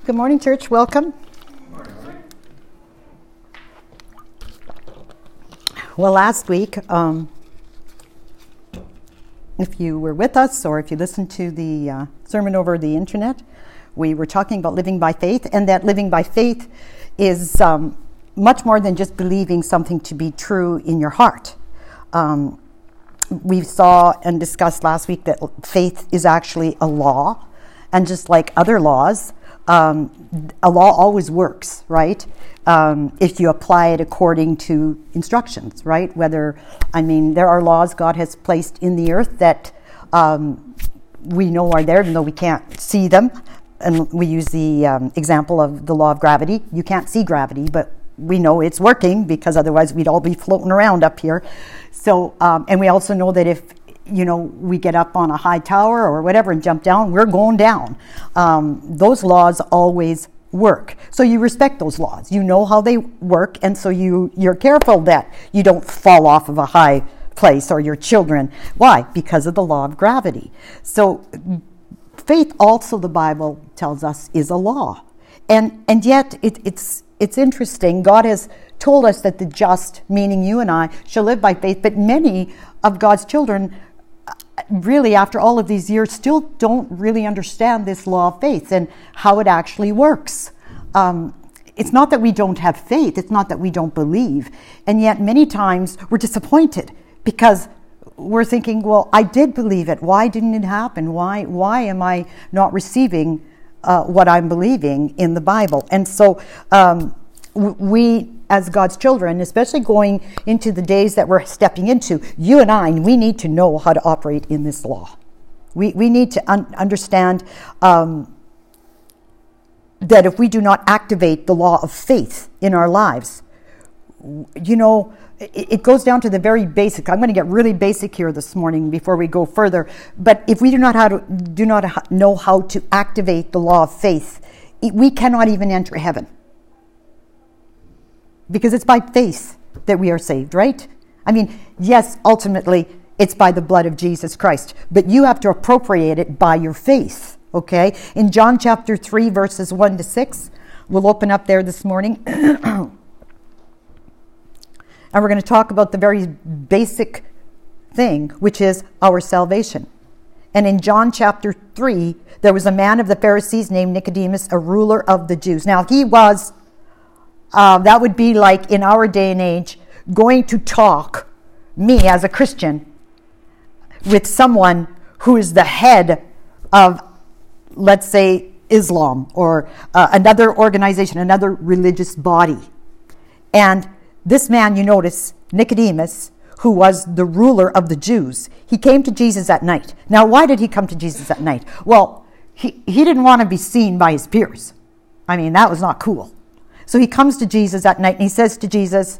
Good morning, church. Welcome. Well, last week, if you were with us or if you listened to the sermon over the internet, we were talking about living by faith, and that living by faith is much more than just believing something to be true in your heart. We saw and discussed last week that faith is actually a law, and just like other laws, a law always works, right? If you apply it according to instructions, right? there are laws God has placed in the earth that we know are there, even though we can't see them. And we use the example of the law of gravity. You can't see gravity, but we know it's working, because otherwise we'd all be floating around up here. So, and we also know that if we get up on a high tower or whatever and jump down, we're going down. Those laws always work. So you respect those laws. You know how they work, and so you're careful that you don't fall off of a high place, or your children. Why? Because of the law of gravity. So faith also, the Bible tells us, is a law. And yet it's interesting. God has told us that the just, meaning you and I, shall live by faith, but many of God's children really, after all of these years, still don't really understand this law of faith and how it actually works. It's not that we don't have faith, it's not that we don't believe, and yet many times we're disappointed because we're thinking, well, I did believe it. Why didn't it happen? Why am I not receiving what I'm believing in the Bible? And so we, as God's children, especially going into the days that we're stepping into, you and I, we need to know how to operate in this law. We need to understand that if we do not activate the law of faith in our lives, it goes down to the very basic. I'm going to get really basic here this morning before we go further. But if we do not know how to activate the law of faith, we cannot even enter heaven. Because it's by faith that we are saved, right? I mean, yes, ultimately, it's by the blood of Jesus Christ. But you have to appropriate it by your faith, okay? In John chapter 3, verses 1 to 6, we'll open up there this morning. And we're going to talk about the very basic thing, which is our salvation. And in John chapter 3, there was a man of the Pharisees named Nicodemus, a ruler of the Jews. Now, he was... that would be like, in our day and age, going to talk, me as a Christian, with someone who is the head of, let's say, Islam or another organization, another religious body. And this man, you notice, Nicodemus, who was the ruler of the Jews, he came to Jesus at night. Now, why did he come to Jesus at night? Well, he didn't want to be seen by his peers. I mean, that was not cool. So he comes to Jesus at night and he says to Jesus,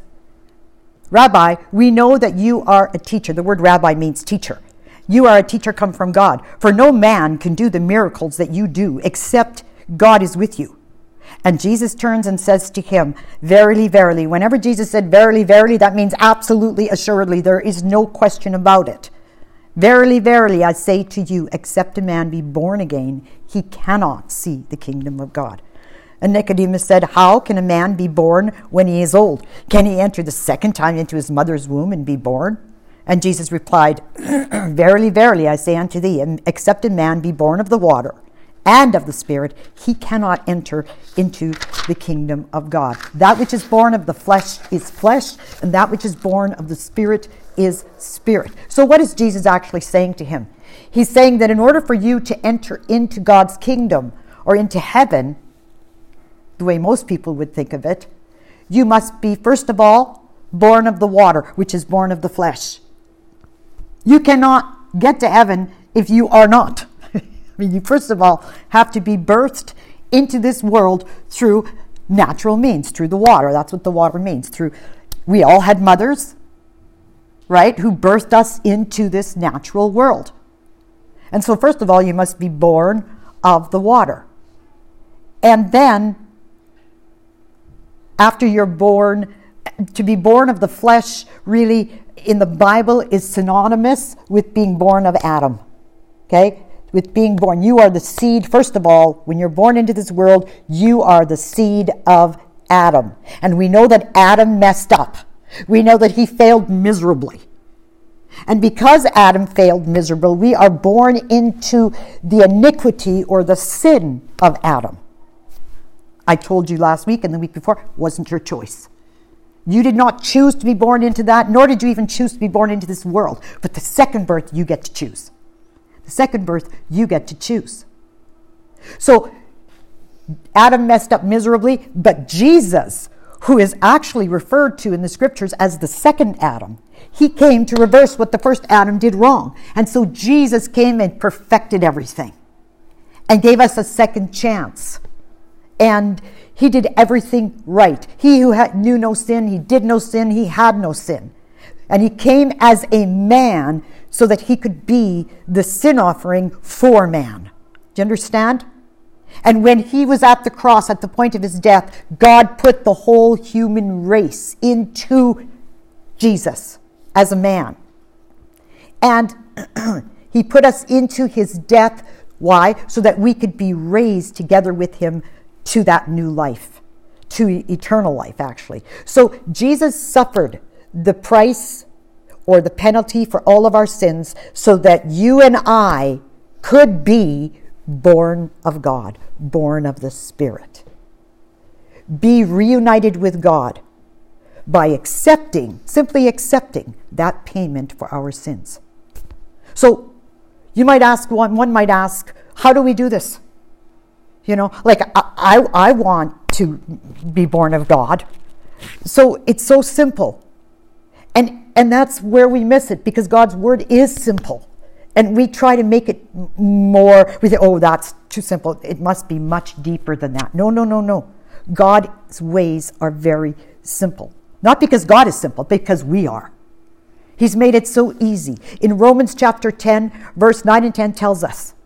Rabbi, we know that you are a teacher. The word rabbi means teacher. You are a teacher come from God. For no man can do the miracles that you do except God is with you. And Jesus turns and says to him, verily, verily. Whenever Jesus said verily, verily, that means absolutely, assuredly. There is no question about it. Verily, verily, I say to you, except a man be born again, he cannot see the kingdom of God. And Nicodemus said, how can a man be born when he is old? Can he enter the second time into his mother's womb and be born? And Jesus replied, verily, verily, I say unto thee, except a man be born of the water and of the Spirit, he cannot enter into the kingdom of God. That which is born of the flesh is flesh, and that which is born of the Spirit is spirit. So what is Jesus actually saying to him? He's saying that in order for you to enter into God's kingdom or into heaven, the way most people would think of it, you must be, first of all, born of the water, which is born of the flesh. You cannot get to heaven if you are not. I mean, you first of all have to be birthed into this world through natural means, through the water. That's what the water means. We all had mothers, right, who birthed us into this natural world. And so first of all, you must be born of the water. And then, after you're born, to be born of the flesh, really, in the Bible, is synonymous with being born of Adam. Okay? with being born. You are the seed, first of all, when you're born into this world, you are the seed of Adam. And we know that Adam messed up. We know that he failed miserably. And because Adam failed miserably, we are born into the iniquity or the sin of Adam. I told you last week and the week before, it wasn't your choice. You did not choose to be born into that, nor did you even choose to be born into this world. But the second birth, you get to choose. The second birth, you get to choose. So Adam messed up miserably, but Jesus, who is actually referred to in the scriptures as the second Adam, he came to reverse what the first Adam did wrong. And so Jesus came and perfected everything and gave us a second chance. And he did everything right. He who knew no sin, he did no sin, he had no sin. And he came as a man so that he could be the sin offering for man. Do you understand? And when he was at the cross, at the point of his death, God put the whole human race into Jesus as a man. And he put us into his death. Why? So that we could be raised together with him to that new life, to eternal life, actually. So Jesus suffered the price or the penalty for all of our sins so that you and I could be born of God, born of the Spirit. Be reunited with God by simply accepting that payment for our sins. So you might ask, one might ask, how do we do this? You know, like I want to be born of God. So it's so simple. And that's where we miss it, because God's word is simple. And we try to make it more, we say, oh, that's too simple. It must be much deeper than that. No. God's ways are very simple. Not because God is simple, because we are. He's made it so easy. In Romans chapter 10, verse 9 and 10 tells us.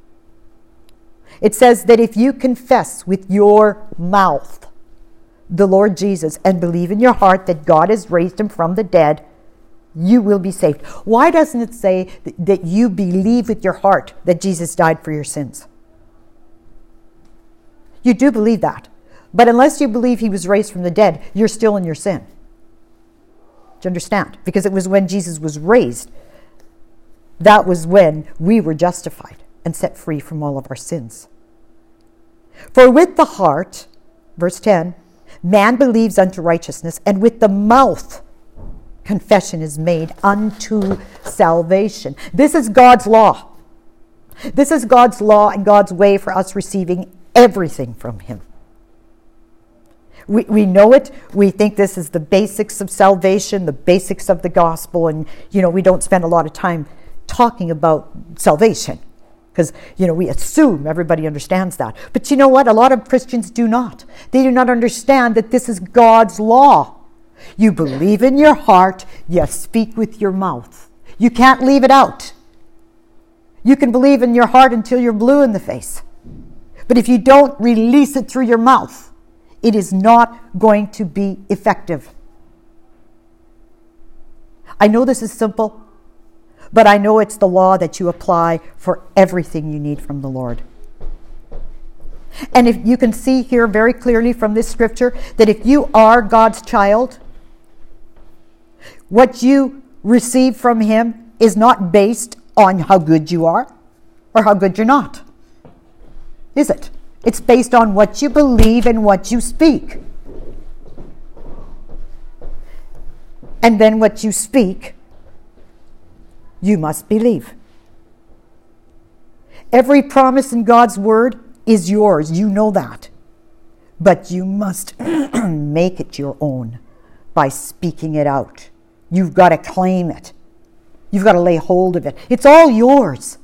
It says that if you confess with your mouth the Lord Jesus and believe in your heart that God has raised him from the dead, you will be saved. Why doesn't it say that you believe with your heart that Jesus died for your sins? You do believe that. But unless you believe he was raised from the dead, you're still in your sin. Do you understand? Because it was when Jesus was raised, that was when we were justified and set free from all of our sins. For with the heart, verse 10, man believes unto righteousness, and with the mouth confession is made unto salvation. This is God's law. This is God's law and God's way for us receiving everything from him. We know it. We think this is the basics of salvation, the basics of the gospel, and we don't spend a lot of time talking about salvation because we assume everybody understands that. But you know what? A lot of Christians do not. They do not understand that this is God's law. You believe in your heart, you speak with your mouth. You can't leave it out. You can believe in your heart until you're blue in the face. But if you don't release it through your mouth, it is not going to be effective. I know this is simple, but I know it's the law that you apply for everything you need from the Lord. And if you can see here very clearly from this scripture that if you are God's child, what you receive from him is not based on how good you are or how good you're not. Is it? It's based on what you believe and what you speak. And then what you speak, you must believe. Every promise in God's word is yours. You know that. But you must make it your own by speaking it out. You've got to claim it. You've got to lay hold of it. It's all yours.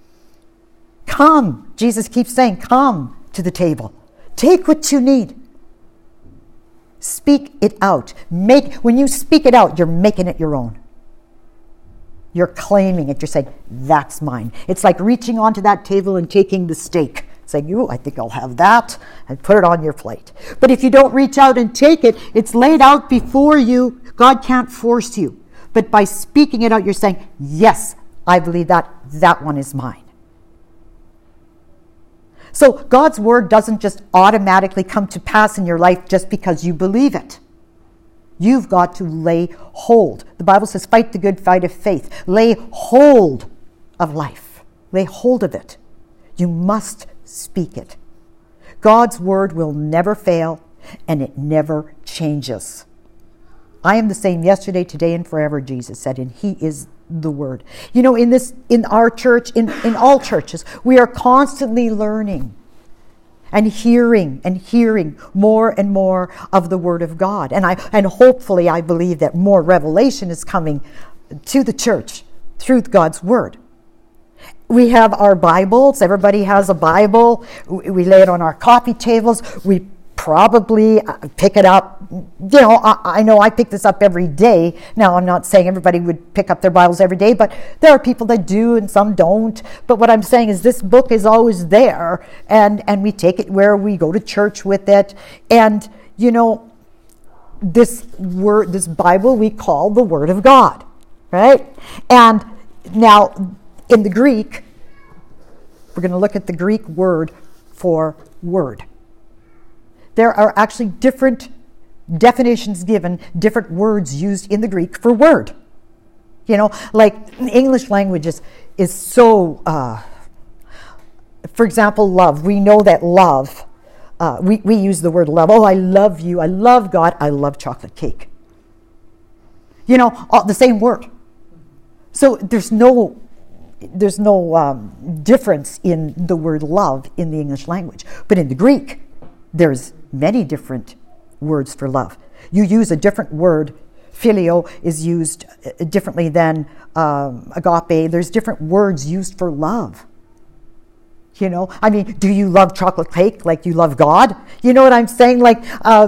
Come. Jesus keeps saying, come to the table. Take what you need. Speak it out. When you speak it out, you're making it your own. You're claiming it. You're saying, that's mine. It's like reaching onto that table and taking the steak. Saying, I think I'll have that, and put it on your plate. But if you don't reach out and take it, it's laid out before you. God can't force you. But by speaking it out, you're saying, yes, I believe that. That one is mine. So God's word doesn't just automatically come to pass in your life just because you believe it. You've got to lay hold. The Bible says, fight the good fight of faith. Lay hold of life. Lay hold of it. You must speak it. God's word will never fail, and it never changes. I am the same yesterday, today, and forever, Jesus said, and he is the word. You know, in our church, in all churches, we are constantly learning and hearing more and more of the word of God. And hopefully I believe that more revelation is coming to the church through God's word. We have our Bibles. Everybody has a Bible. We lay it on our coffee tables. We probably pick it up. You know, I know I pick this up every day. Now, I'm not saying everybody would pick up their Bibles every day, but there are people that do and some don't. But what I'm saying is this book is always there, and we take it where we go to church with it. And, you know, this Bible we call the Word of God, right? And now, in the Greek, we're going to look at the Greek word for word. There are actually different definitions given, different words used in the Greek for word. You know, like the English language is so, for example, love. We know that love, we use the word love. Oh, I love you. I love God. I love chocolate cake. You know, the same word. So there's no difference in the word love in the English language. But in the Greek, there's many different words for love. You use a different word. Phileo is used differently than agape. There's different words used for love. You know, I mean, do you love chocolate cake like you love God? You know what I'm saying? Like,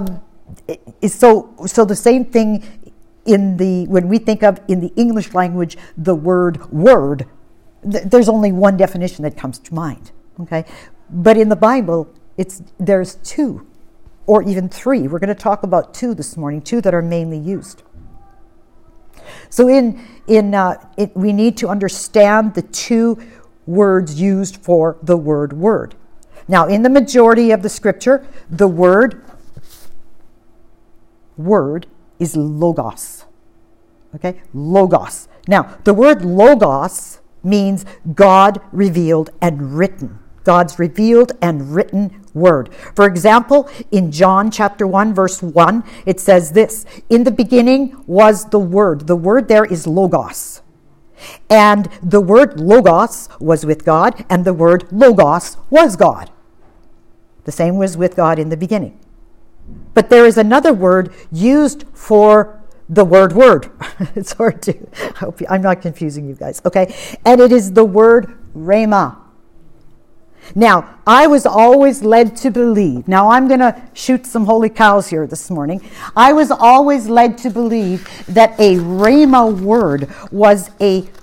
so the same thing when we think of in the English language, the word, there's only one definition that comes to mind. Okay, but in the Bible, there's two, or even three. We're going to talk about two this morning, two that are mainly used. So we need to understand the two words used for the word. Now, in the majority of the scripture, the word is logos. Okay, logos. Now, the word logos means God revealed and written. God's revealed and written word. For example, in John chapter 1, verse 1, it says this: in the beginning was the Word. The word there is logos. And the word logos was with God, and the word logos was God. The same was with God in the beginning. But there is another word used for the word. It's hard to, I'm not confusing you guys, okay? And it is the word rhema. Now, I was always led to believe, now I'm going to shoot some holy cows here this morning. I was always led to believe that a rhema word was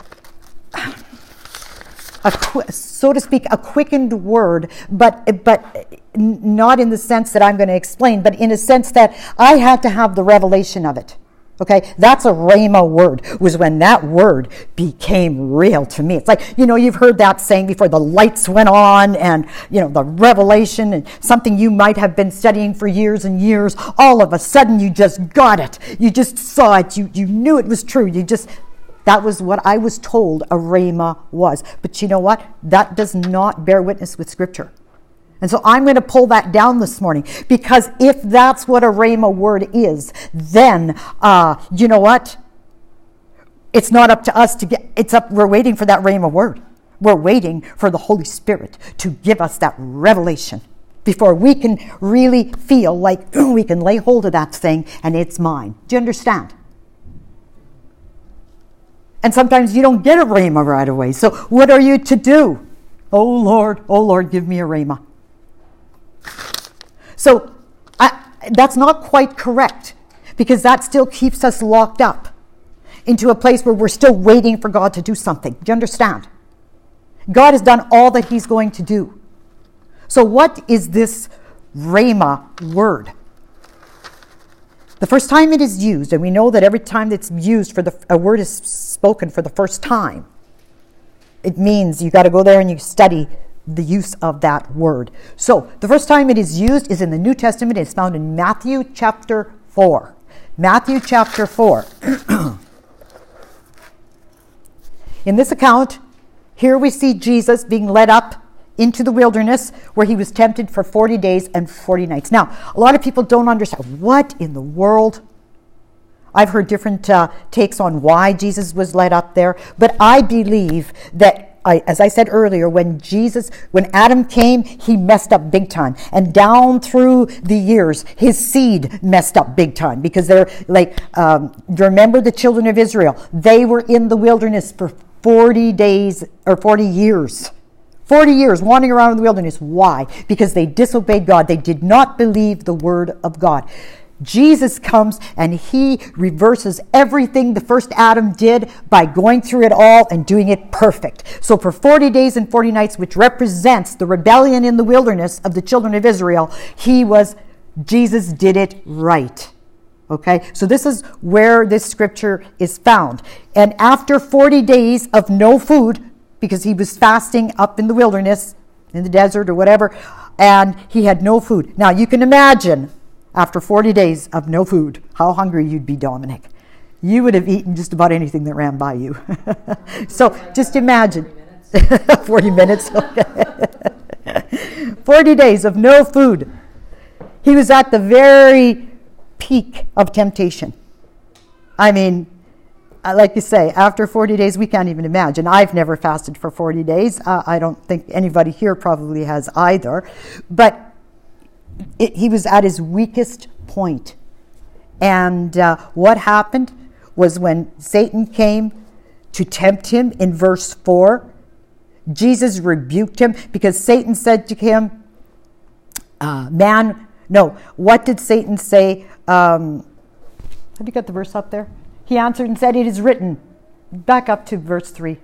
so to speak, a quickened word, but not in the sense that I'm going to explain, but in a sense that I had to have the revelation of it. Okay, that's a rhema word, was when that word became real to me. It's like, you know, you've heard that saying before, the lights went on and, you know, the revelation and something you might have been studying for years and years, all of a sudden you just got it. You just saw it. You knew it was true. That was what I was told a rhema was. But you know what? That does not bear witness with Scripture. And so I'm going to pull that down this morning, because if that's what a rhema word is, then, you know what? It's not up to us we're waiting for that rhema word. We're waiting for the Holy Spirit to give us that revelation before we can really feel like we can lay hold of that thing and it's mine. Do you understand? And sometimes you don't get a rhema right away. So what are you to do? Oh Lord, give me a rhema. So that's not quite correct, because that still keeps us locked up into a place where we're still waiting for God to do something. Do you understand? God has done all that he's going to do. So what is this rhema word? The first time it is used, and we know that every time it's used a word is spoken for the first time, it means you got to go there and you study the use of that word. So the first time it is used is in the New Testament. It's found in Matthew chapter 4. Matthew chapter 4. In this account, here we see Jesus being led up into the wilderness where he was tempted for 40 days and 40 nights. Now, a lot of people don't understand. What in the world? I've heard different takes on why Jesus was led up there, but I believe that, as I said earlier, when Adam came, he messed up big time. And down through the years, his seed messed up big time, because they're like, remember the children of Israel? They were in the wilderness for 40 days or 40 years. 40 years wandering around in the wilderness. Why? Because they disobeyed God. They did not believe the word of God. Jesus comes and he reverses everything the first Adam did by going through it all and doing it perfect. So for 40 days and 40 nights, which represents the rebellion in the wilderness of the children of Israel, Jesus did it right. Okay, so this is where this scripture is found. And after 40 days of no food, because he was fasting up in the wilderness, in the desert or whatever, and he had no food. Now you can imagine, after 40 days of no food, how hungry you'd be, Dominic. You would have eaten just about anything that ran by you. So just imagine. 40 minutes. Okay. 40 days of no food. He was at the very peak of temptation. I mean, like you say, after 40 days, we can't even imagine. I've never fasted for 40 days. I don't think anybody here probably has either. But he was at his weakest point. And what happened was when Satan came to tempt him in verse 4, Jesus rebuked him because Satan said to him, what did Satan say? Have you got the verse up there? He answered and said, it is written. Back up to verse 3.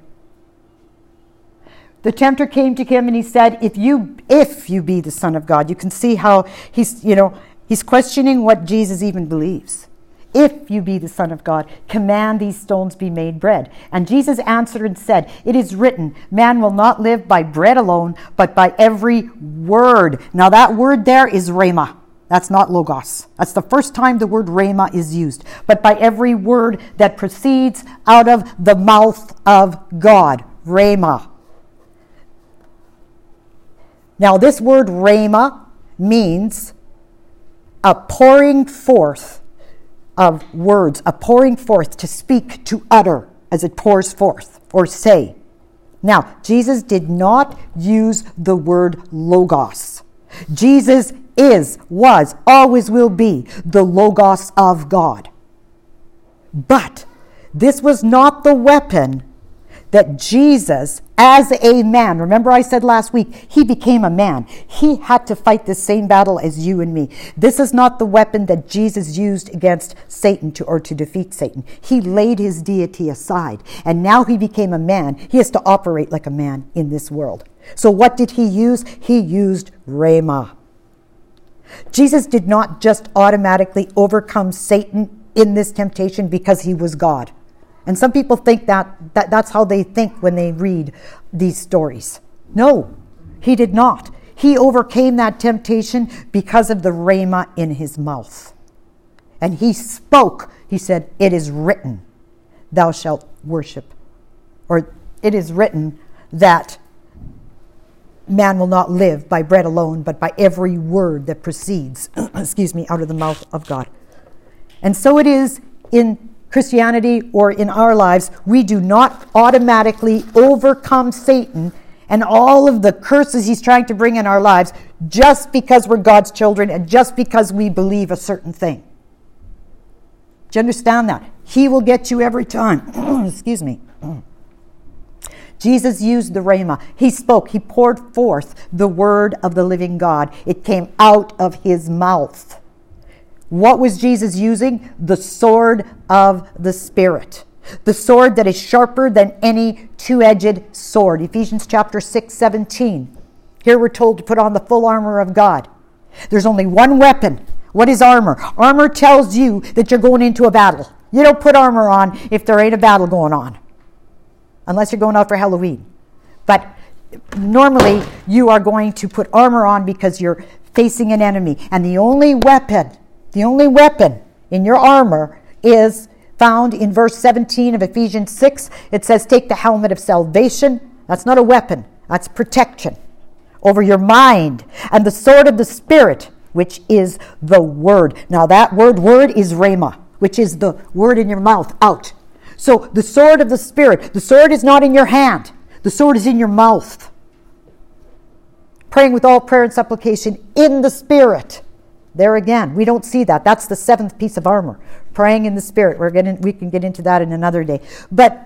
The tempter came to him and he said, if you be the Son of God. You can see how he's questioning what Jesus even believes. If you be the Son of God, command these stones be made bread. And Jesus answered and said, it is written, man will not live by bread alone, but by every word. Now that word there is rhema. That's not logos. That's the first time the word rhema is used. But by every word that proceeds out of the mouth of God. Rhema. Now this word rhema means a pouring forth of words, a pouring forth to speak, to utter as it pours forth or say. Now, Jesus did not use the word logos. Jesus was, always will be the logos of God. But this was not the weapon that Jesus, as a man, remember I said last week, he became a man. He had to fight the same battle as you and me. This is not the weapon that Jesus used against Satan to defeat Satan. He laid his deity aside, and now he became a man. He has to operate like a man in this world. So what did he use? He used rhema. Jesus did not just automatically overcome Satan in this temptation because he was God. And some people think that's how they think when they read these stories. No, he did not. He overcame that temptation because of the rhema in his mouth. And he spoke. He said, it is written, thou shalt worship. Or it is written that man will not live by bread alone, but by every word that proceeds, out of the mouth of God. And so it is in Christianity or in our lives. We do not automatically overcome Satan and all of the curses he's trying to bring in our lives just because we're God's children and just because we believe a certain thing. Do you understand that? He will get you every time. Excuse me. Jesus used the rhema. He spoke. He poured forth the word of the living God. It came out of his mouth. What was Jesus using? The sword of the Spirit. The sword that is sharper than any two-edged sword. Ephesians chapter 6:17. Here we're told to put on the full armor of God. There's only one weapon. What is armor? Armor tells you that you're going into a battle. You don't put armor on if there ain't a battle going on. Unless you're going out for Halloween. But normally you are going to put armor on because you're facing an enemy. And the only weapon in your armor is found in verse 17 of Ephesians 6. It says, take the helmet of salvation. That's not a weapon. That's protection over your mind. And the sword of the Spirit, which is the word. Now that word is rhema, which is the word in your mouth, out. So the sword of the Spirit. The sword is not in your hand. The sword is in your mouth. Praying with all prayer and supplication in the Spirit. There again, we don't see that. That's the seventh piece of armor. Praying in the Spirit. We can get into that in another day. But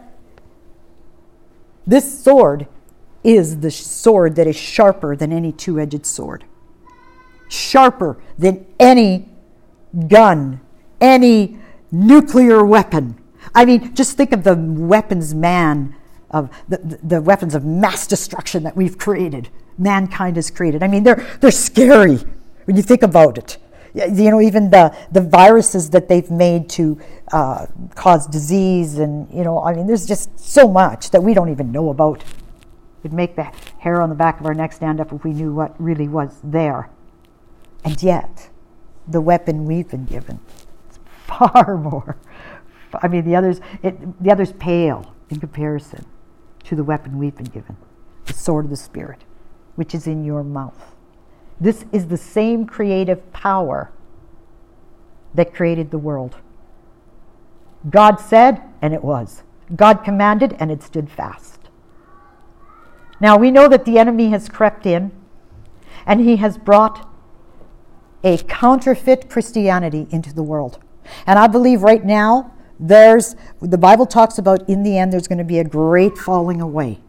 this sword is the sword that is sharper than any two-edged sword. Sharper than any gun, any nuclear weapon. I mean, just think of the weapons of the weapons of mass destruction that we've created. Mankind has created. I mean, they're scary when you think about it. You know, even the viruses that they've made to cause disease, and I mean, there's just so much that we don't even know about. It'd make the hair on the back of our neck stand up if we knew what really was there. And yet, the weapon we've been given is far more. I mean, the others pale in comparison to the weapon we've been given, the sword of the Spirit, which is in your mouth. This is the same creative power that created the world. God said, and it was. God commanded, and it stood fast. Now, we know that the enemy has crept in, and he has brought a counterfeit Christianity into the world. And I believe right now, the Bible talks about in the end there's going to be a great falling away.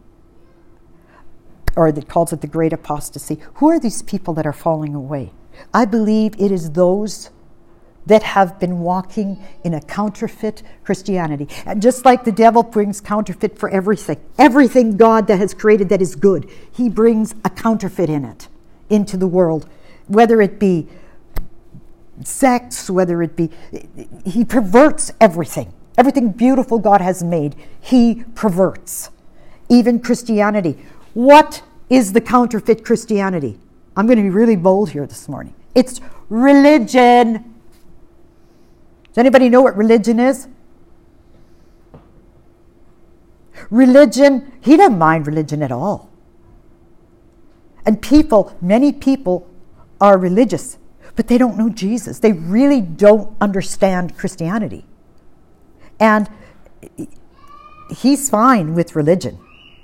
Or it calls it the great apostasy. Who are these people that are falling away? I believe it is those that have been walking in a counterfeit Christianity. And just like the devil brings counterfeit for everything God that has created that is good, he brings a counterfeit in it, into the world. Whether it be sex, he perverts everything. Everything beautiful God has made, he perverts. Even Christianity. What is the counterfeit Christianity? I'm going to be really bold here this morning. It's religion. Does anybody know what religion is? Religion, he doesn't mind religion at all. And many people are religious, but they don't know Jesus. They really don't understand Christianity. And he's fine with religion.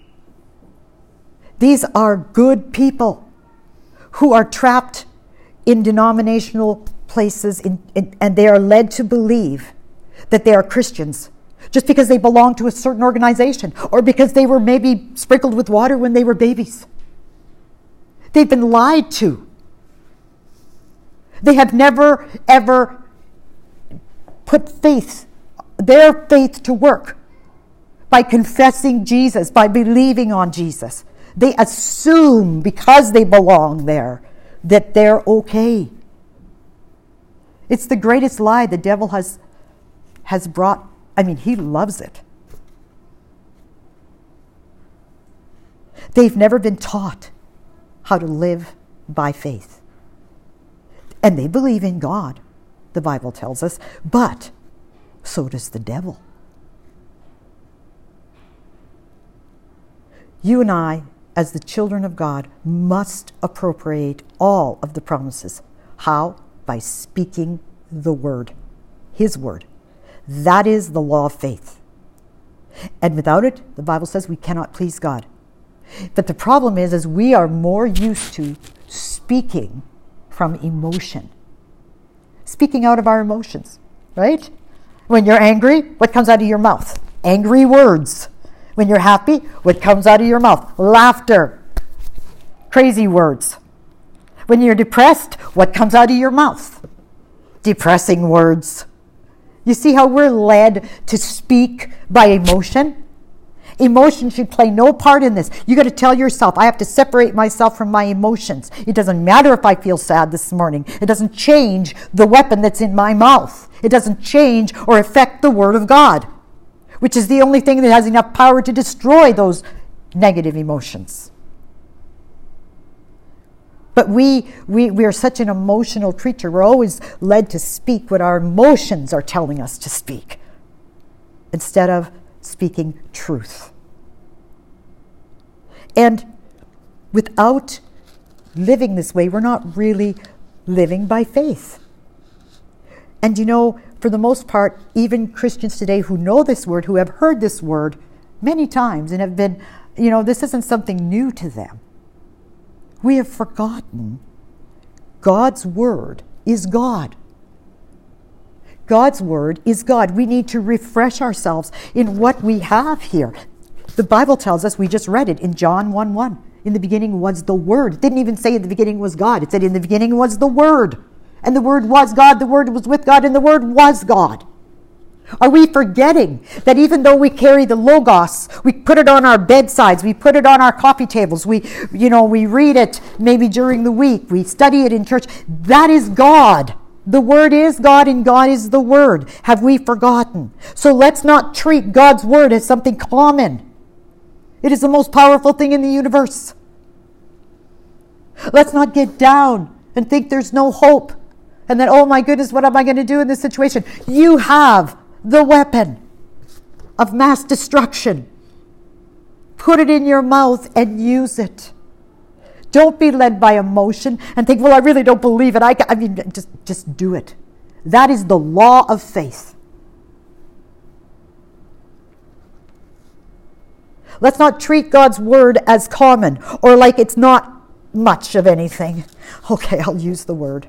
These are good people who are trapped in denominational places and they are led to believe that they are Christians just because they belong to a certain organization or because they were maybe sprinkled with water when they were babies. They've been lied to. They have never, ever put their faith to work by confessing Jesus, by believing on Jesus. They assume because they belong there that they're okay. It's the greatest lie the devil has brought. I mean, he loves it. They've never been taught how to live by faith. And they believe in God, the Bible tells us, but so does the devil. You and I, as the children of God, must appropriate all of the promises. How? By speaking the word, his word. That is the law of faith. And without it, the Bible says we cannot please God. But the problem is we are more used to speaking from emotion. Speaking out of our emotions, right? When you're angry, what comes out of your mouth? Angry words. When you're happy, what comes out of your mouth? Laughter. Crazy words. When you're depressed, what comes out of your mouth? Depressing words. You see how we're led to speak by emotion? Emotion should play no part in this. You got to tell yourself, I have to separate myself from my emotions. It doesn't matter if I feel sad this morning. It doesn't change the weapon that's in my mouth. It doesn't change or affect the Word of God, which is the only thing that has enough power to destroy those negative emotions. But we are such an emotional creature. We're always led to speak what our emotions are telling us to speak, instead of speaking truth. And without living this way, we're not really living by faith. And for the most part, even Christians today who know this word, who have heard this word many times and have been, this isn't something new to them. We have forgotten God's word is God. God's word is God. We need to refresh ourselves in what we have here. The Bible tells us, we just read it in John 1:1. In the beginning was the Word. It didn't even say in the beginning was God. It said in the beginning was the Word. And the Word was God, the Word was with God, and the Word was God. Are we forgetting that even though we carry the Logos, we put it on our bedsides, we put it on our coffee tables, we read it maybe during the week, we study it in church, that is God. The Word is God and God is the Word. Have we forgotten? So let's not treat God's Word as something common. It is the most powerful thing in the universe. Let's not get down and think there's no hope and that, oh my goodness, what am I going to do in this situation? You have the weapon of mass destruction. Put it in your mouth and use it. Don't be led by emotion and think, well, I really don't believe it. Just do it. That is the law of faith. Let's not treat God's word as common or like it's not much of anything. Okay, I'll use the word.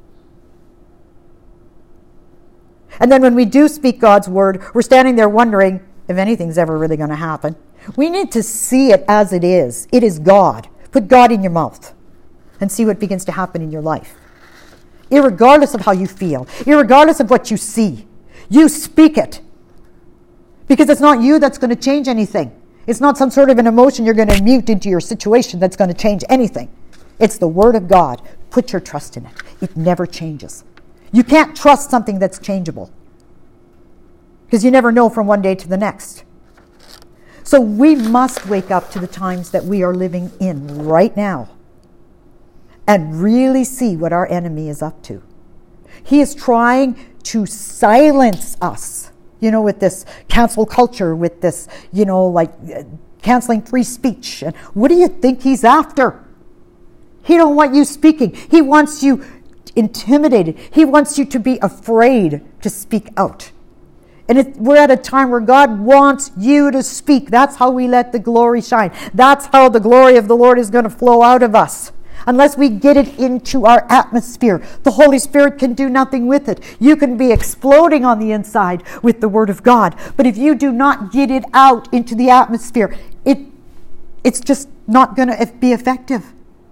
And then when we do speak God's word, we're standing there wondering if anything's ever really going to happen. We need to see it as it is. It is God. Put God in your mouth and see what begins to happen in your life. Irregardless of how you feel, irregardless of what you see, you speak it. Because it's not you that's going to change anything. It's not some sort of an emotion you're going to mute into your situation that's going to change anything. It's the Word of God. Put your trust in it. It never changes. You can't trust something that's changeable, because you never know from one day to the next. So we must wake up to the times that we are living in right now and really see what our enemy is up to. He is trying to silence us. With this cancel culture, with this, canceling free speech. And what do you think he's after? He don't want you speaking. He wants you intimidated. He wants you to be afraid to speak out. And we're at a time where God wants you to speak. That's how we let the glory shine. That's how the glory of the Lord is going to flow out of us. Unless we get it into our atmosphere, the Holy Spirit can do nothing with it. You can be exploding on the inside with the Word of God, but if you do not get it out into the atmosphere, it's just not going to be effective.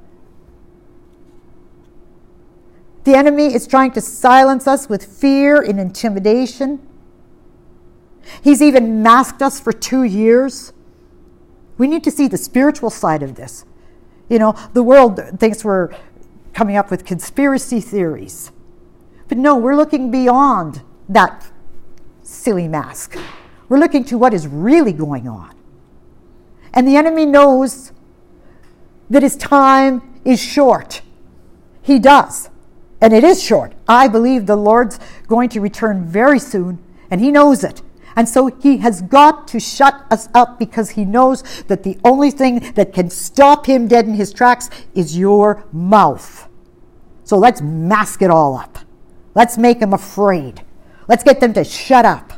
The enemy is trying to silence us with fear and intimidation. He's even masked us for 2 years. We need to see the spiritual side of this. The world thinks we're coming up with conspiracy theories. But no, we're looking beyond that silly mask. We're looking to what is really going on. And the enemy knows that his time is short. He does. And it is short. I believe the Lord's going to return very soon, and he knows it. And so he has got to shut us up, because he knows that the only thing that can stop him dead in his tracks is your mouth. So let's mask it all up. Let's make him afraid. Let's get them to shut up.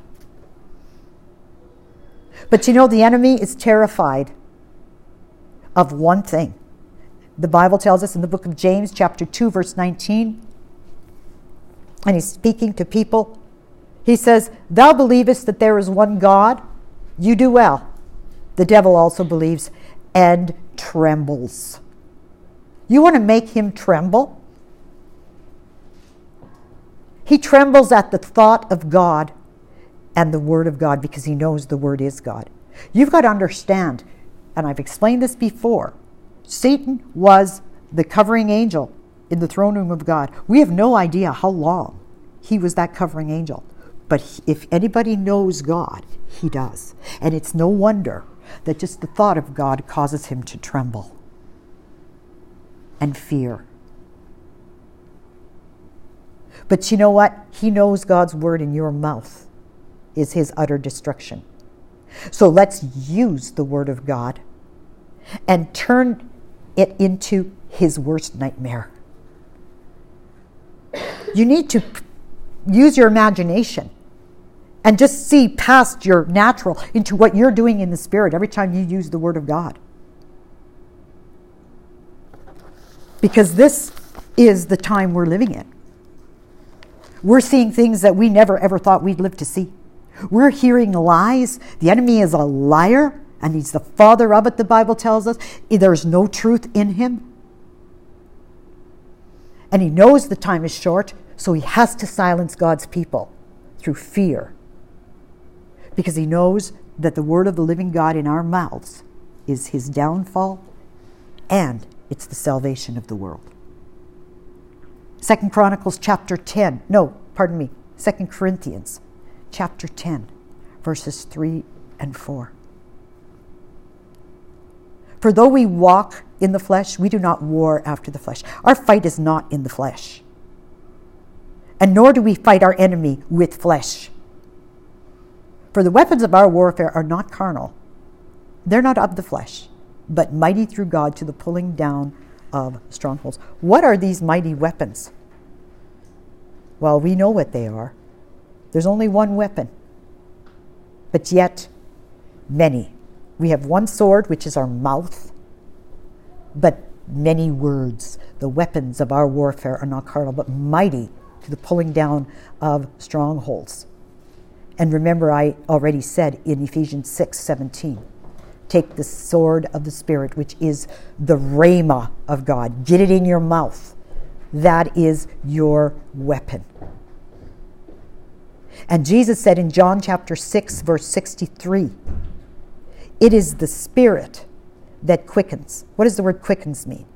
But the enemy is terrified of one thing. The Bible tells us in the book of James, chapter 2, verse 19, and he's speaking to people. He says, "Thou believest that there is one God? You do well. The devil also believes and trembles." You want to make him tremble? He trembles at the thought of God and the Word of God, because he knows the Word is God. You've got to understand, and I've explained this before, Satan was the covering angel in the throne room of God. We have no idea how long he was that covering angel. But if anybody knows God, he does. And it's no wonder that just the thought of God causes him to tremble and fear. But you know what? He knows God's word in your mouth is his utter destruction. So let's use the word of God and turn it into his worst nightmare. You need to use your imagination and just see past your natural into what you're doing in the spirit every time you use the word of God. Because this is the time we're living in. We're seeing things that we never ever thought we'd live to see. We're hearing lies. The enemy is a liar, and he's the father of it, the Bible tells us. There's no truth in him. And he knows the time is short, so he has to silence God's people through fear. Because he knows that the word of the living God in our mouths is his downfall, and it's the salvation of the world. 2 Corinthians chapter 10, verses 3 and 4. For though we walk in the flesh, we do not war after the flesh. Our fight is not in the flesh. And nor do we fight our enemy with flesh. For the weapons of our warfare are not carnal. They're not of the flesh, but mighty through God to the pulling down of strongholds. What are these mighty weapons? Well, we know what they are. There's only one weapon, but yet many. We have one sword, which is our mouth, but many words. The weapons of our warfare are not carnal, but mighty to the pulling down of strongholds. And remember, I already said in Ephesians 6:17, take the sword of the Spirit, which is the rhema of God. Get it in your mouth. That is your weapon. And Jesus said in John chapter 6, verse 63, it is the Spirit that quickens. What does the word quickens mean?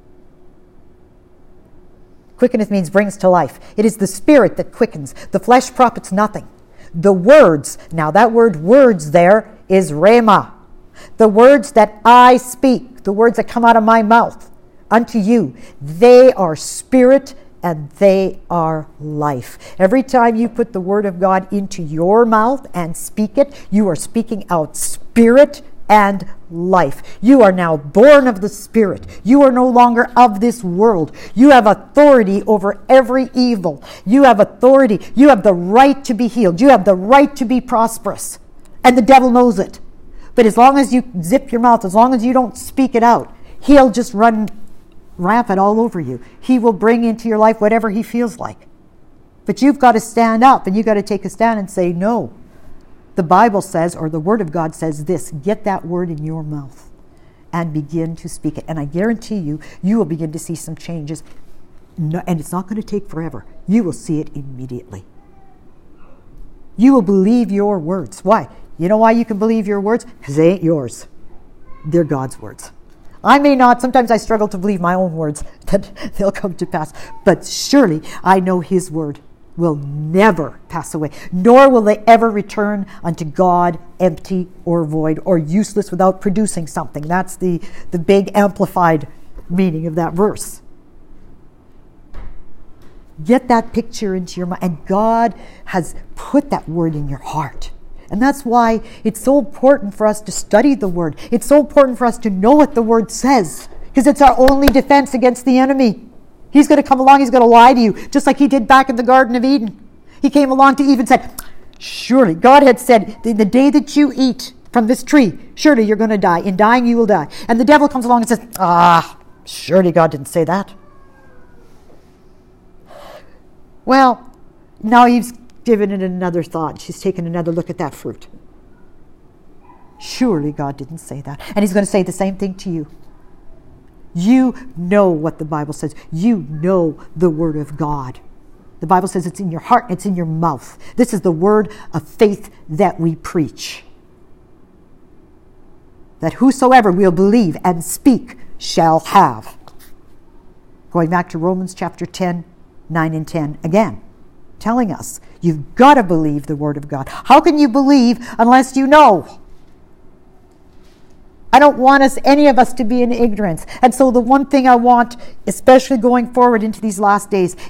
Quickeneth means brings to life. It is the Spirit that quickens. The flesh profits nothing. The words, now that word words there is rhema. The words that I speak, the words that come out of my mouth unto you, they are spirit and they are life. Every time you put the word of God into your mouth and speak it, you are speaking out spirit and life. You are now born of the Spirit. You are no longer of this world. You have authority over every evil. You have authority. You have the right to be healed. You have the right to be prosperous. And the devil knows it. But as long as you zip your mouth, as long as you don't speak it out, he'll just run rampant all over you. He will bring into your life whatever he feels like. But you've got to stand up and you've got to take a stand and say, no. The Bible says, or the Word of God says this, get that word in your mouth and begin to speak it. And I guarantee you, you will begin to see some changes. No, and it's not going to take forever. You will see it immediately. You will believe your words. Why? You know why you can believe your words? Because they ain't yours. They're God's words. I may not, sometimes I struggle to believe my own words, that they'll come to pass. But surely I know His word will never pass away, nor will they ever return unto God empty or void or useless without producing something. That's the big amplified meaning of that verse. Get that picture into your mind, and God has put that word in your heart. And that's why it's so important for us to study the word. It's so important for us to know what the word says, because it's our only defense against the enemy. He's going to come along, he's going to lie to you, just like he did back in the Garden of Eden. He came along to Eve and said, surely, God had said, the day that you eat from this tree, surely you're going to die. In dying, you will die. And the devil comes along and says, surely God didn't say that. Well, now Eve's given it another thought. She's taken another look at that fruit. Surely God didn't say that. And he's going to say the same thing to you. You know what the Bible says. You know the word of God. The Bible says it's in your heart, it's in your mouth. This is the word of faith that we preach. That whosoever will believe and speak shall have. Going back to Romans chapter 10, 9 and 10 again, telling us you've got to believe the word of God. How can you believe unless you know? I don't want any of us to be in ignorance. And so the one thing I want, especially going forward into these last days, is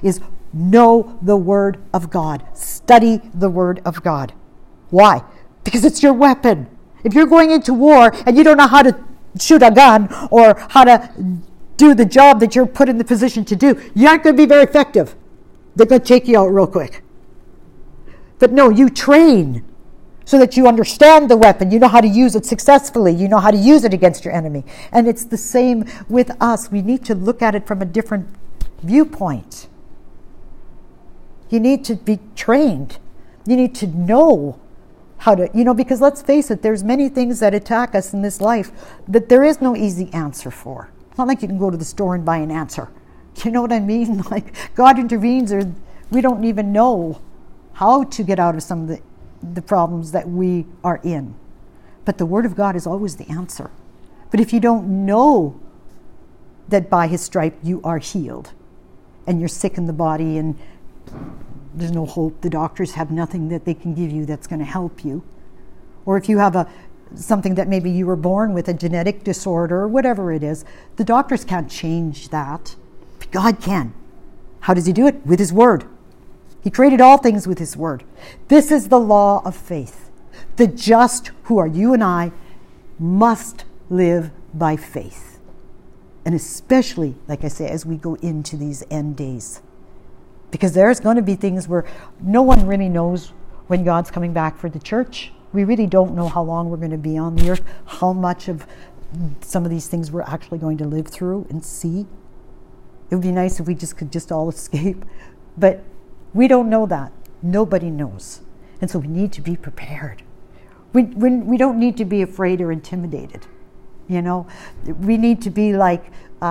know the Word of God. Study the Word of God. Why? Because it's your weapon. If you're going into war and you don't know how to shoot a gun or how to do the job that you're put in the position to do, you aren't going to be very effective. They're going to take you out real quick. But no, you train so that you understand the weapon. You know how to use it successfully. You know how to use it against your enemy. And it's the same with us. We need to look at it from a different viewpoint. You need to be trained. You need to know how to, because let's face it, there's many things that attack us in this life that there is no easy answer for. It's not like you can go to the store and buy an answer. You know what I mean? Like, God intervenes, or we don't even know how to get out of some of the problems that we are in. But the Word of God is always the answer. But if you don't know that by His stripe you are healed, and you're sick in the body, and there's no hope, the doctors have nothing that they can give you that's going to help you, or if you have something that maybe you were born with, a genetic disorder or whatever it is, the doctors can't change that. But God can. How does He do it? With His Word. He created all things with His Word. This is the law of faith. The just, who are you and I, must live by faith. And especially, like I say, as we go into these end days. Because there's going to be things where no one really knows when God's coming back for the church. We really don't know how long we're going to be on the earth, how much of some of these things we're actually going to live through and see. It would be nice if we could all escape. But we don't know that. Nobody knows. And so we need to be prepared. We don't need to be afraid or intimidated. We need to be like,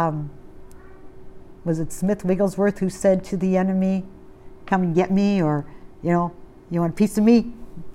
was it Smith Wigglesworth who said to the enemy, come and get me, or, you want a piece of me?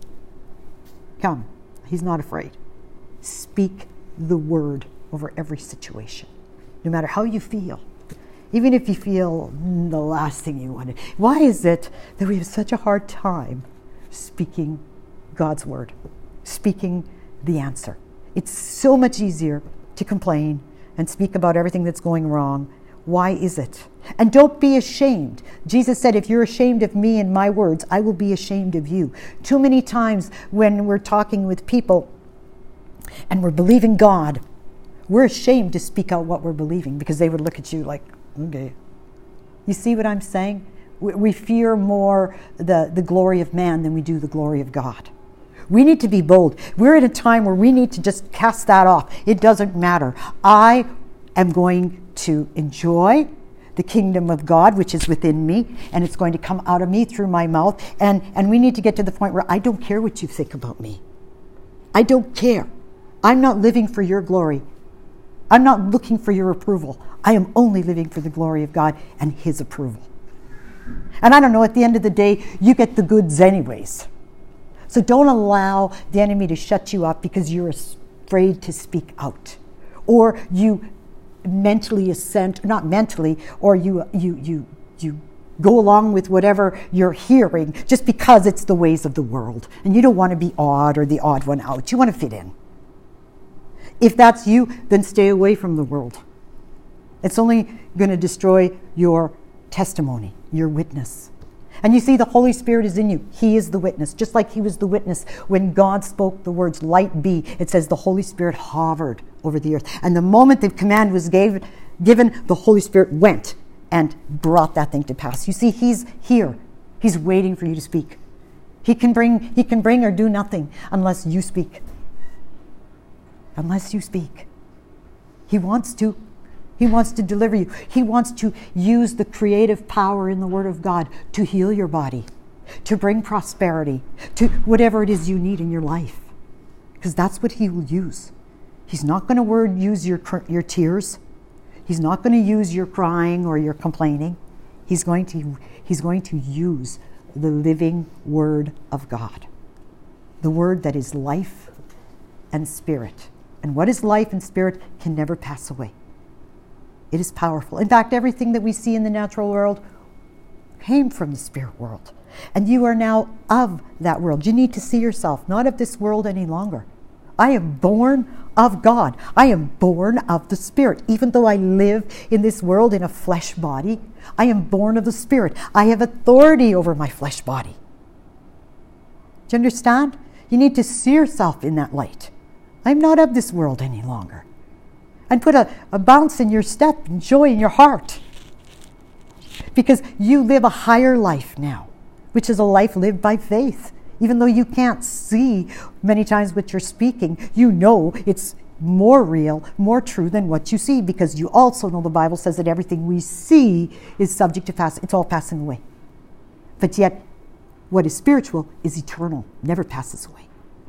Come. He's not afraid. Speak the word over every situation, no matter how you feel. Even if you feel the last thing you wanted. Why is it that we have such a hard time speaking God's word, speaking the answer? It's so much easier to complain and speak about everything that's going wrong. Why is it? And don't be ashamed. Jesus said, if you're ashamed of me and my words, I will be ashamed of you. Too many times when we're talking with people and we're believing God, we're ashamed to speak out what we're believing because they would look at you like, okay. You see what I'm saying? We fear more the glory of man than we do the glory of God. We need to be bold. We're at a time where we need to just cast that off. It doesn't matter. I am going to enjoy the kingdom of God, which is within me, and it's going to come out of me through my mouth. And we need to get to the point where I don't care what you think about me. I don't care. I'm not living for your glory. I'm not looking for your approval. I am only living for the glory of God and His approval. And I don't know, at the end of the day, you get the goods anyways. So don't allow the enemy to shut you up because you're afraid to speak out. Or you mentally assent, not mentally, or you go along with whatever you're hearing just because it's the ways of the world. And you don't want to be odd or the odd one out. You want to fit in. If that's you, then stay away from the world. It's only going to destroy your testimony, your witness. And you see, the Holy Spirit is in you. He is the witness. Just like He was the witness when God spoke the words, light be, it says the Holy Spirit hovered over the earth. And the moment the command was given, the Holy Spirit went and brought that thing to pass. You see, He's here. He's waiting for you to speak. He can bring or do nothing unless you speak. Unless you speak. He wants to deliver you. He wants to use the creative power in the Word of God to heal your body, to bring prosperity, to whatever it is you need in your life. Because that's what He will use. He's not going to use your tears. He's not going to use your crying or your complaining. He's going to use the living Word of God. The Word that is life and spirit. And what is life and spirit can never pass away. It is powerful. In fact, everything that we see in the natural world came from the spirit world. And you are now of that world. You need to see yourself not of this world any longer. I am born of God. I am born of the Spirit. Even though I live in this world in a flesh body, I am born of the Spirit. I have authority over my flesh body. Do you understand? You need to see yourself in that light. I'm not of this world any longer. And put a bounce in your step and joy in your heart. Because you live a higher life now, which is a life lived by faith. Even though you can't see many times what you're speaking, you know it's more real, more true than what you see, because you also know the Bible says that everything we see is subject to pass. It's all passing away. But yet, what is spiritual is eternal, never passes away.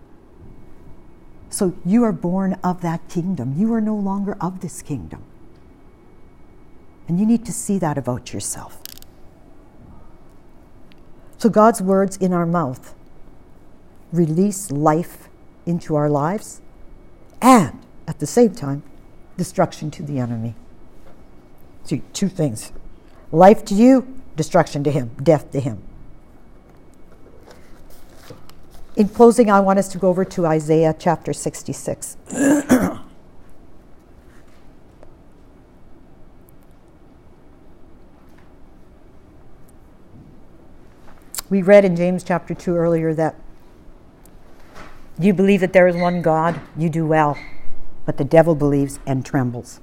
So you are born of that kingdom. You are no longer of this kingdom. And you need to see that about yourself. So God's words in our mouth release life into our lives, and at the same time, destruction to the enemy. See, two things. Life to you, destruction to him, death to him. In closing, I want us to go over to Isaiah chapter 66. We read in James chapter 2 earlier that you believe that there is one God, you do well, but the devil believes and trembles.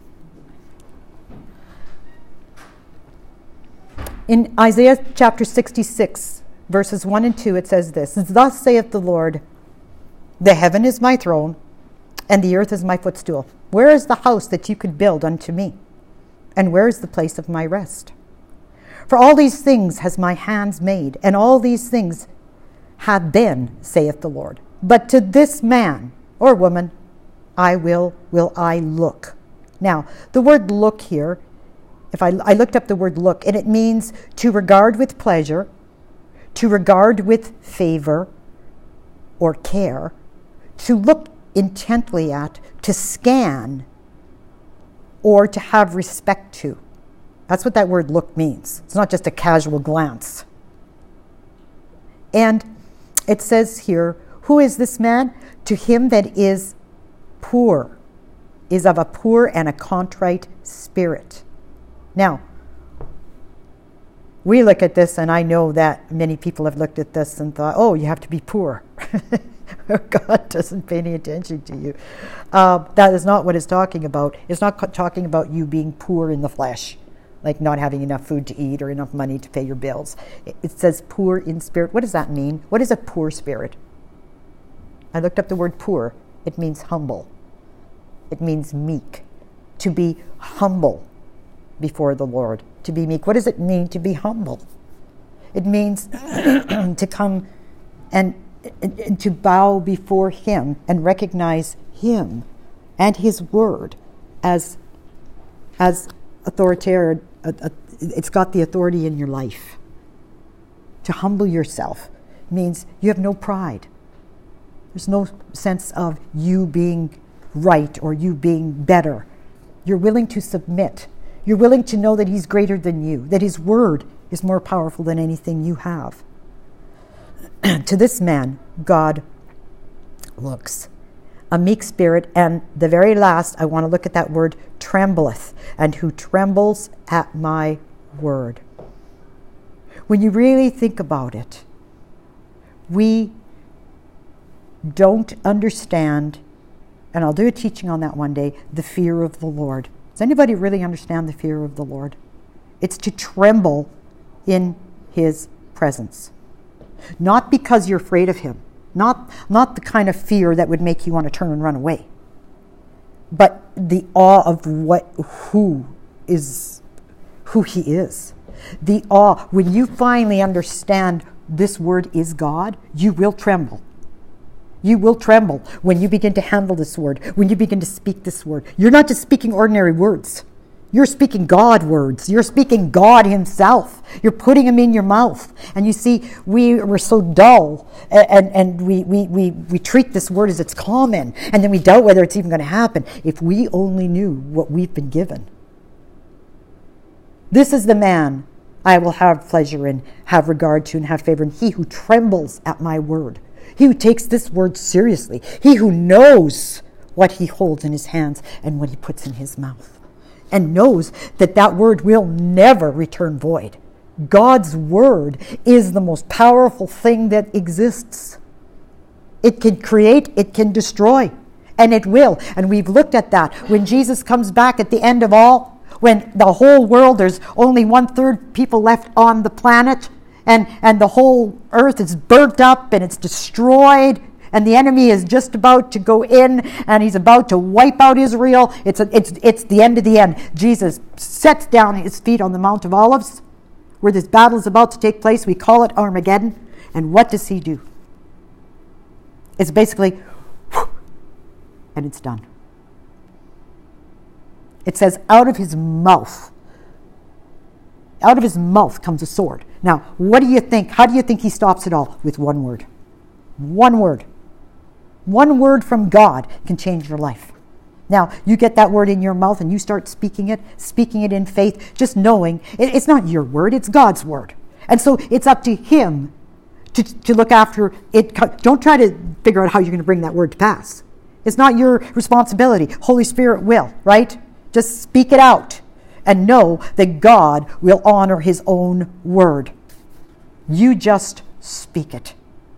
In Isaiah chapter 66, verses 1 and 2, it says this: "Thus saith the Lord, the heaven is my throne, and the earth is my footstool. Where is the house that you could build unto me? And where is the place of my rest? For all these things has my hands made, and all these things have been, saith the Lord. But to this man or woman will I look." Now, the word look here, if I looked up the word look, and it means to regard with pleasure, to regard with favor or care, to look intently at, to scan, or to have respect to. That's what that word look means. It's not just a casual glance. And it says here, who is this man? To him that is poor, is of a poor and a contrite spirit. Now, we look at this, and I know that many people have looked at this and thought, oh, you have to be poor. God doesn't pay any attention to you. That is not what it's talking about. It's not talking about you being poor in the flesh, like not having enough food to eat or enough money to pay your bills. It says poor in spirit. What does that mean? What is a poor spirit? I looked up the word poor. It means humble. It means meek. To be humble before the Lord. To be meek. What does it mean to be humble? It means to come and to bow before him and recognize him and his word as authoritarian. It's got the authority in your life. To humble yourself means you have no pride. There's no sense of you being right or you being better. You're willing to submit. You're willing to know that he's greater than you, that his word is more powerful than anything you have. To this man, God looks. A meek spirit, and the very last, I want to look at that word, trembleth, and who trembles at my word. When you really think about it, we don't understand, and I'll do a teaching on that one day, the fear of the Lord. Does anybody really understand the fear of the Lord? It's to tremble in his presence. Not because you're afraid of him. Not the kind of fear that would make you want to turn and run away. But the awe of who he is. The awe. When you finally understand this word is God, you will tremble. You will tremble when you begin to handle this word, when you begin to speak this word. You're not just speaking ordinary words. You're speaking God words. You're speaking God himself. You're putting him in your mouth. And you see, we're so dull, and we treat this word as it's common, and then we doubt whether it's even going to happen. If we only knew what we've been given. This is the man I will have pleasure in, have regard to, and have favor in. He who trembles at my word. He who takes this word seriously. He who knows what he holds in his hands and what he puts in his mouth, and knows that that word will never return void. God's word is the most powerful thing that exists. It can create, it can destroy, and it will. And we've looked at that. When Jesus comes back at the end of all, when the whole world, there's only 1/3 people left on the planet, and the whole earth is burnt up and it's destroyed, and the enemy is just about to go in and he's about to wipe out Israel. It's the end of the end. Jesus sets down his feet on the Mount of Olives, where this battle is about to take place. We call it Armageddon. And what does he do? It's basically, and it's done. It says, out of his mouth comes a sword. Now, what do you think? How do you think he stops it all? With one word. One word. One word from God can change your life. Now, you get that word in your mouth and you start speaking it in faith, just knowing it's not your word, it's God's word. And so it's up to him to look after it. Don't try to figure out how you're going to bring that word to pass. It's not your responsibility. Holy Spirit will, right? Just speak it out and know that God will honor his own word. You just speak it.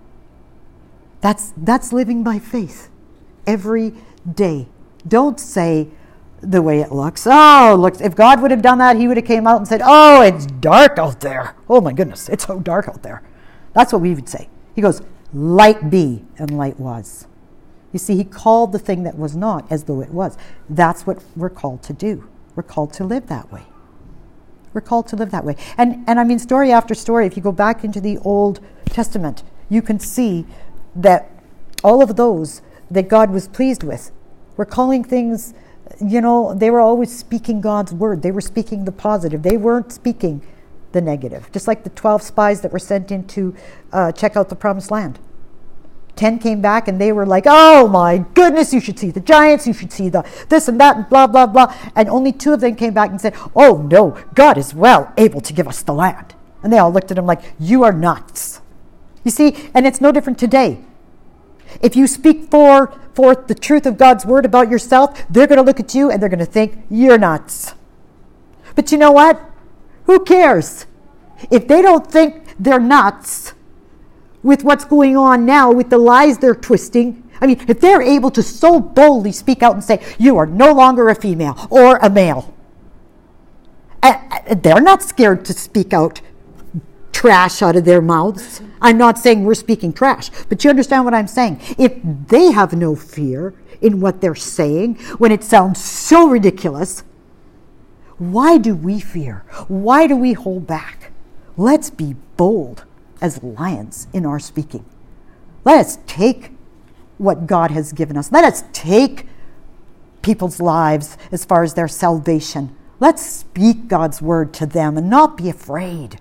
That's living by faith every day. Don't say the way it looks. Oh, look, if God would have done that, he would have came out and said, oh, it's dark out there. Oh my goodness, it's so dark out there. That's what we would say. He goes, light be, and light was. You see, he called the thing that was not as though it was. That's what we're called to do. We're called to live that way. We're called to live that way. And I mean, story after story, if you go back into the Old Testament, you can see that all of those that God was pleased with were calling things, they were always speaking God's word. They were speaking the positive. They weren't speaking the negative. Just like the 12 spies that were sent in to check out the promised land. 10 came back and they were like, oh my goodness, you should see the giants, you should see the this and that and blah, blah, blah. And only 2 of them came back and said, oh no, God is well able to give us the land. And they all looked at him like, you are nuts. You see, and it's no different today. If you speak forth the truth of God's word about yourself, they're going to look at you and they're going to think you're nuts. But you know what? Who cares? If they don't think they're nuts with what's going on now, with the lies they're twisting, I mean, if they're able to so boldly speak out and say, you are no longer a female or a male, they're not scared to speak out trash out of their mouths. I'm not saying we're speaking trash, but you understand what I'm saying. If they have no fear in what they're saying, when it sounds so ridiculous, why do we fear? Why do we hold back? Let's be bold as lions in our speaking. Let us take what God has given us. Let us take people's lives as far as their salvation. Let's speak God's word to them and not be afraid.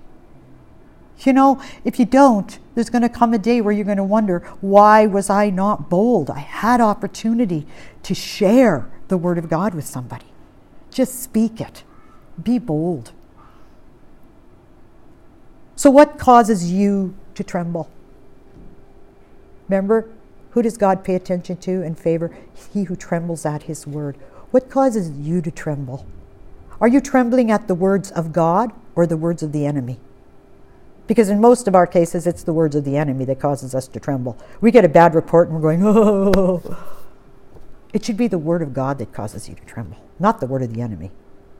If you don't, there's going to come a day where you're going to wonder, why was I not bold? I had opportunity to share the word of God with somebody. Just speak it. Be bold. So what causes you to tremble? Remember, who does God pay attention to and favor? He who trembles at his word. What causes you to tremble? Are you trembling at the words of God or the words of the enemy? Because in most of our cases, it's the words of the enemy that causes us to tremble. We get a bad report and we're going, oh. It should be the word of God that causes you to tremble, not the word of the enemy.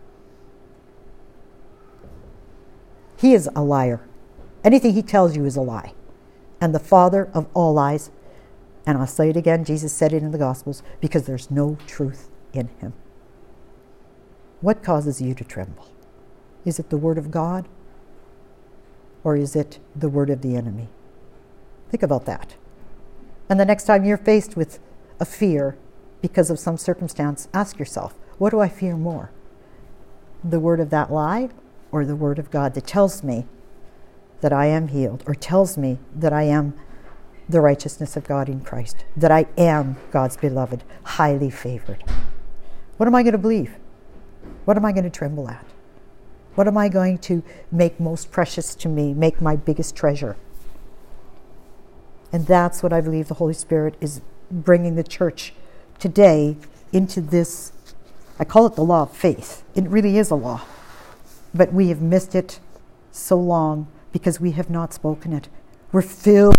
He is a liar. Anything he tells you is a lie. And the father of all lies, and I'll say it again, Jesus said it in the Gospels, because there's no truth in him. What causes you to tremble? Is it the word of God? Or is it the word of the enemy? Think about that. And the next time you're faced with a fear because of some circumstance, ask yourself, what do I fear more? The word of that lie or the word of God that tells me that I am healed, or tells me that I am the righteousness of God in Christ, that I am God's beloved, highly favored? What am I going to believe? What am I going to tremble at? What am I going to make most precious to me, make my biggest treasure? And that's what I believe the Holy Spirit is bringing the church today into this, I call it the law of faith. It really is a law. But we have missed it so long because we have not spoken it. We're filled.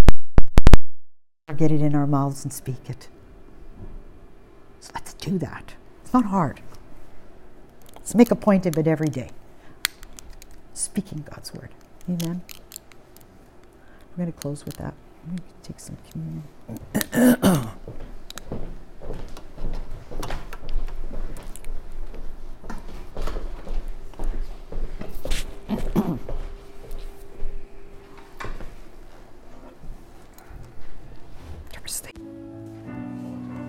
Get it in our mouths and speak it. So let's do that. It's not hard. Let's make a point of it every day. Speaking God's word. Amen. We're going to close with that. Let me take some communion.